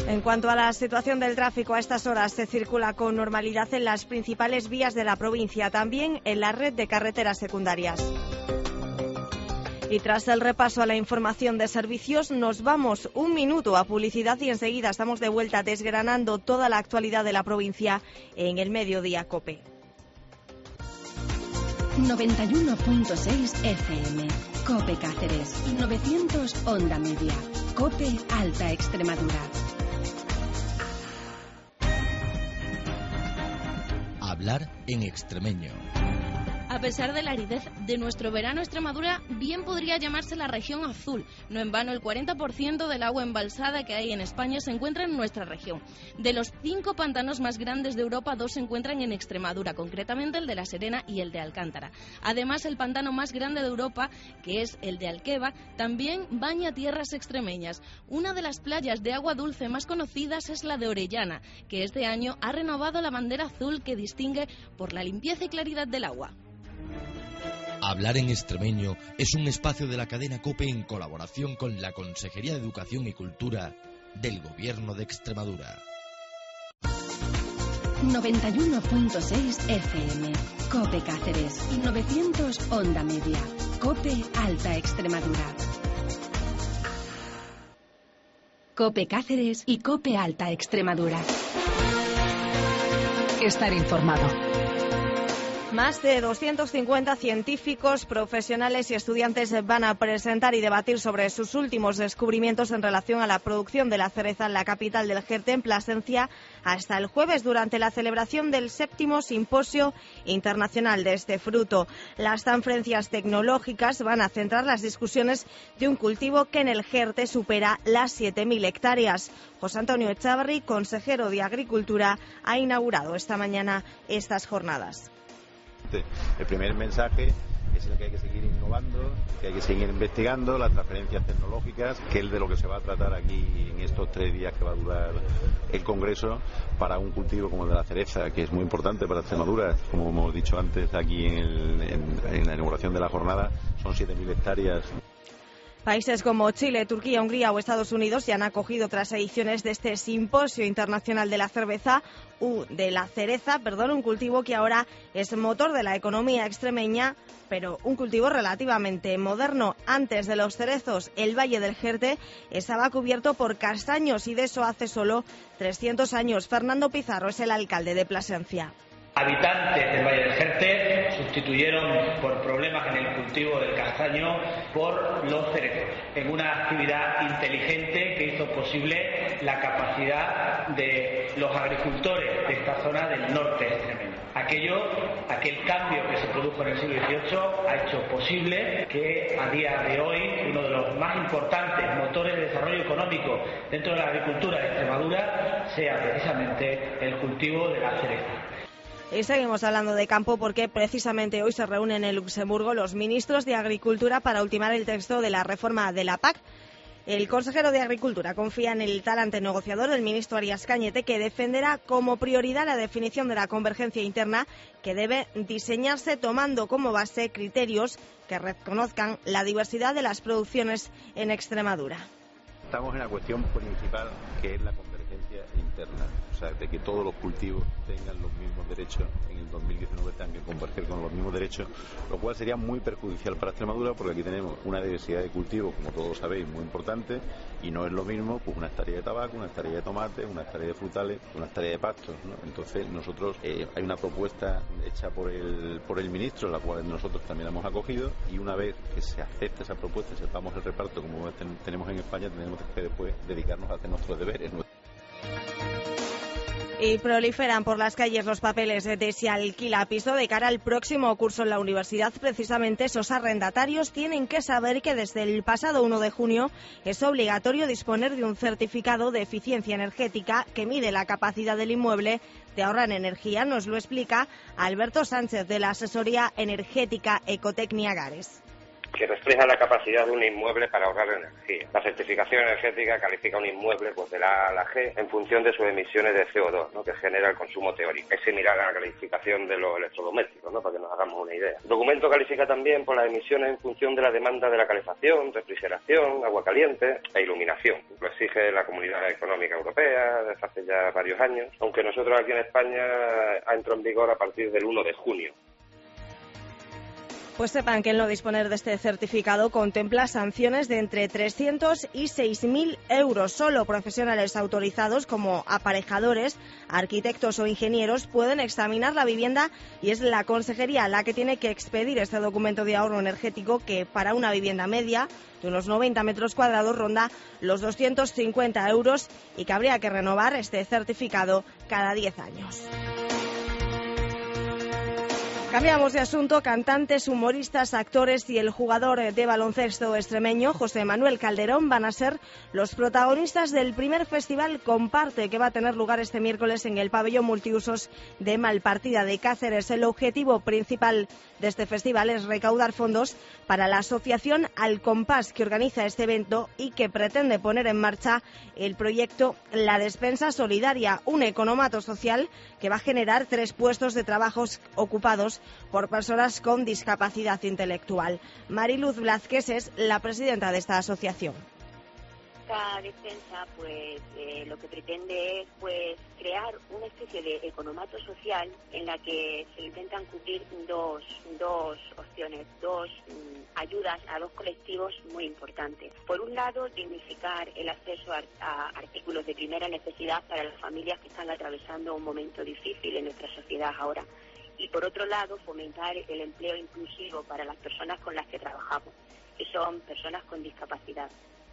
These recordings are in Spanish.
En cuanto a la situación del tráfico, a estas horas se circula con normalidad en las principales vías de la provincia, también en la red de carreteras secundarias. Y tras el repaso a la información de servicios, nos vamos un minuto a publicidad y enseguida estamos de vuelta desgranando toda la actualidad de la provincia en el Mediodía COPE. 91.6 FM, COPE Cáceres, 900 Onda Media, COPE Alta Extremadura. Hablar en extremeño. A pesar de la aridez de nuestro verano, Extremadura bien podría llamarse la región azul. No en vano, el 40% del agua embalsada que hay en España se encuentra en nuestra región. De los 5 pantanos más grandes de Europa, 2 se encuentran en Extremadura, concretamente el de La Serena y el de Alcántara. Además, el pantano más grande de Europa, que es el de Alqueva, también baña tierras extremeñas. Una de las playas de agua dulce más conocidas es la de Orellana, que este año ha renovado la bandera azul que distingue por la limpieza y claridad del agua. Hablar en extremeño es un espacio de la cadena COPE en colaboración con la Consejería de Educación y Cultura del Gobierno de Extremadura. 91.6 FM, COPE Cáceres, 900 Onda Media, COPE Alta Extremadura. COPE Cáceres y COPE Alta Extremadura. Estar informado. Más de 250 científicos, profesionales y estudiantes van a presentar y debatir sobre sus últimos descubrimientos en relación a la producción de la cereza en la capital del Jerte, en Plasencia, hasta el jueves durante la celebración del 7º Simposio Internacional de este fruto. Las conferencias tecnológicas van a centrar las discusiones de un cultivo que en el Jerte supera las 7.000 hectáreas. José Antonio Echavarri, consejero de Agricultura, ha inaugurado esta mañana estas jornadas. El primer mensaje es el que hay que seguir innovando, que hay que seguir investigando las transferencias tecnológicas, que es de lo que se va a tratar aquí en estos 3 días que va a durar el Congreso para un cultivo como el de la cereza, que es muy importante para Extremadura. Como hemos dicho antes aquí en la inauguración de la jornada, son 7.000 hectáreas. Países como Chile, Turquía, Hungría o Estados Unidos ya han acogido otras ediciones de este Simposio Internacional de la Cereza, un cultivo que ahora es motor de la economía extremeña, pero un cultivo relativamente moderno. Antes de los cerezos, el Valle del Jerte estaba cubierto por castaños y de eso hace solo 300 años. Fernando Pizarro es el alcalde de Plasencia. Habitantes del Valle del Jerte sustituyeron por problemas en el cultivo del castaño por los cerezos, en una actividad inteligente que hizo posible la capacidad de los agricultores de esta zona del norte extremeño. Aquel cambio que se produjo en el siglo XVIII ha hecho posible que a día de hoy uno de los más importantes motores de desarrollo económico dentro de la agricultura de Extremadura sea precisamente el cultivo de la cereza. Y seguimos hablando de campo porque precisamente hoy se reúnen en Luxemburgo los ministros de Agricultura para ultimar el texto de la reforma de la PAC. El consejero de Agricultura confía en el talante negociador del ministro Arias Cañete, que defenderá como prioridad la definición de la convergencia interna, que debe diseñarse tomando como base criterios que reconozcan la diversidad de las producciones en Extremadura. Estamos en la cuestión principal, que es la convergencia interna, o sea, de que todos los cultivos tengan los mismos derechos. En el 2019 tengan que converger con los mismos derechos, lo cual sería muy perjudicial para Extremadura, porque aquí tenemos una diversidad de cultivos, como todos sabéis, muy importante, y no es lo mismo pues una hectárea de tabaco, una hectárea de tomate, una hectárea de frutales, una hectárea de pastos, ¿no? Entonces nosotros, hay una propuesta hecha por el ministro, la cual nosotros también hemos acogido, y una vez que se acepte esa propuesta y sepamos el reparto como tenemos en España, tenemos que después dedicarnos a hacer nuestros deberes, ¿no? Y proliferan por las calles los papeles de se alquila piso. De cara al próximo curso en la universidad, precisamente esos arrendatarios tienen que saber que desde el pasado 1 de junio es obligatorio disponer de un certificado de eficiencia energética que mide la capacidad del inmueble de ahorrar energía. Nos lo explica Alberto Sánchez, de la asesoría energética Ecotecnia Gares. que refleja la capacidad de un inmueble para ahorrar energía. La certificación energética califica un inmueble pues de la A a la G en función de sus emisiones de CO2, ¿no?, que genera el consumo teórico. Es similar a la calificación de los electrodomésticos, ¿no?, para que nos hagamos una idea. El documento califica también por las emisiones en función de la demanda de la calefacción, refrigeración, agua caliente e iluminación. Lo exige la Comunidad Económica Europea desde hace ya varios años, aunque nosotros aquí en España ha entrado en vigor a partir del 1 de junio. Pues sepan que el no disponer de este certificado contempla sanciones de entre 300 y 6.000 euros. Solo profesionales autorizados como aparejadores, arquitectos o ingenieros pueden examinar la vivienda y es la Consejería la que tiene que expedir este documento de ahorro energético que para una vivienda media de unos 90 metros cuadrados ronda los 250 euros y que habría que renovar este certificado cada 10 años. Cambiamos de asunto. Cantantes, humoristas, actores y el jugador de baloncesto extremeño José Manuel Calderón van a ser los protagonistas del primer festival Comparte que va a tener lugar este miércoles en el pabellón multiusos de Malpartida de Cáceres. El objetivo principal de este festival es recaudar fondos para la asociación Al Compás que organiza este evento y que pretende poner en marcha el proyecto La Despensa Solidaria, un economato social que va a generar 3 puestos de trabajo ocupados por personas con discapacidad intelectual. Mariluz Blázquez es la presidenta de esta asociación. Esta despensa lo que pretende es crear una especie de economato social en la que se intentan cubrir dos opciones, dos ayudas a 2 colectivos muy importantes. Por un lado, dignificar el acceso a artículos de primera necesidad para las familias que están atravesando un momento difícil en nuestra sociedad ahora. Y por otro lado, fomentar el empleo inclusivo para las personas con las que trabajamos, que son personas con discapacidad.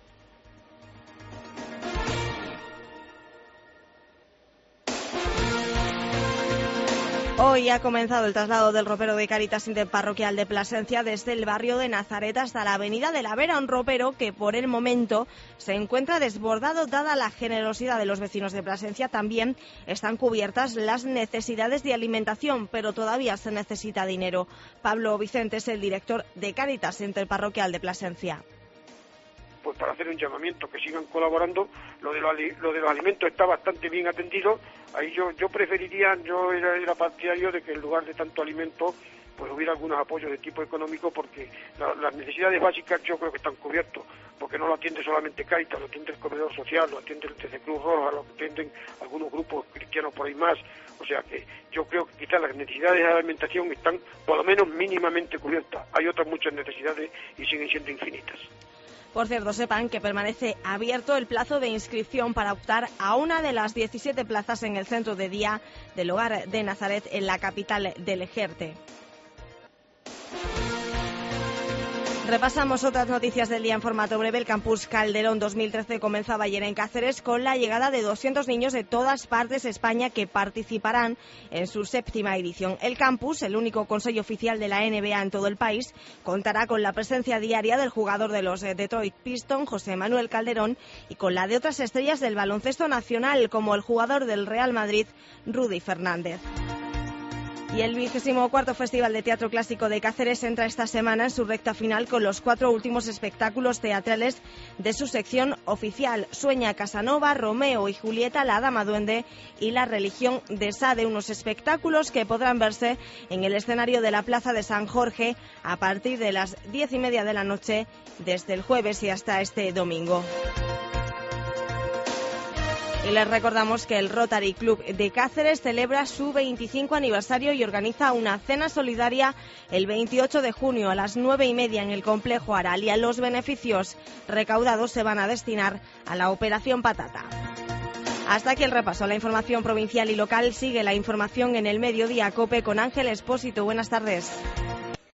Hoy ha comenzado el traslado del ropero de Cáritas Interparroquial de Plasencia desde el barrio de Nazaret hasta la avenida de la Vera, un ropero que por el momento se encuentra desbordado dada la generosidad de los vecinos de Plasencia. También están cubiertas las necesidades de alimentación, pero todavía se necesita dinero. Pablo Vicente es el director de Cáritas Interparroquial de Plasencia. Pues para hacer un llamamiento, que sigan colaborando. Lo de los alimentos está bastante bien atendido. Ahí yo preferiría, yo era partidario de que en lugar de tanto alimento pues hubiera algunos apoyos de tipo económico, porque las necesidades básicas yo creo que están cubiertos, porque no lo atiende solamente Cáritas, lo atiende el comedor social, lo atiende el TC Cruz Roja, lo atienden algunos grupos cristianos por ahí más. O sea que yo creo que quizás las necesidades de alimentación están por lo menos mínimamente cubiertas. Hay otras muchas necesidades y siguen siendo infinitas. Por cierto, sepan que permanece abierto el plazo de inscripción para optar a una de las 17 plazas en el centro de día del Hogar de Nazaret en la capital del Jerte. Repasamos otras noticias del día en formato breve. El Campus Calderón 2013 comenzaba ayer en Cáceres con la llegada de 200 niños de todas partes de España que participarán en su 7ª edición. El campus, el único consejo oficial de la NBA en todo el país, contará con la presencia diaria del jugador de los Detroit Pistons, José Manuel Calderón, y con la de otras estrellas del baloncesto nacional, como el jugador del Real Madrid, Rudy Fernández. Y el 24º Festival de Teatro Clásico de Cáceres entra esta semana en su recta final con los 4 últimos espectáculos teatrales de su sección oficial: Sueña Casanova, Romeo y Julieta, La Dama Duende y La Religión de Sade, unos espectáculos que podrán verse en el escenario de la Plaza de San Jorge a partir de las 10:30 de la noche desde el jueves y hasta este domingo. Y les recordamos que el Rotary Club de Cáceres celebra su 25 aniversario y organiza una cena solidaria el 28 de junio a las 9:30 en el Complejo Aralia. Los beneficios recaudados se van a destinar a la Operación Patata. Hasta aquí el repaso a la información provincial y local. Sigue la información en el Mediodía COPE con Ángel Expósito. Buenas tardes.